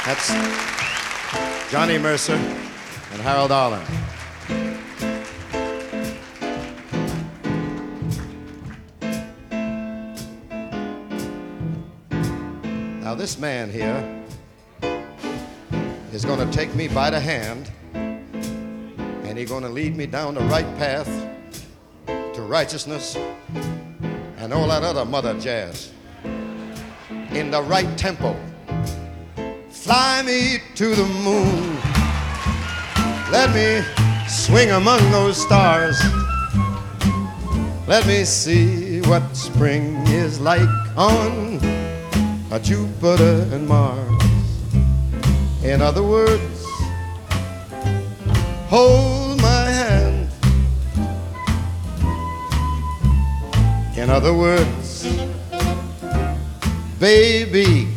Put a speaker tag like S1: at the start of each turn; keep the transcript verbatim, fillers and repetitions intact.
S1: That's Johnny Mercer and Harold Arlen. Now this man here is going to take me by the hand, and he's going to lead me down the right path to righteousness and all that other mother jazz in the right tempo. Fly me to the moon, let me swing among those stars, let me see what spring is like on a Jupiter and Mars. In other words, hold my hand. In other words, baby,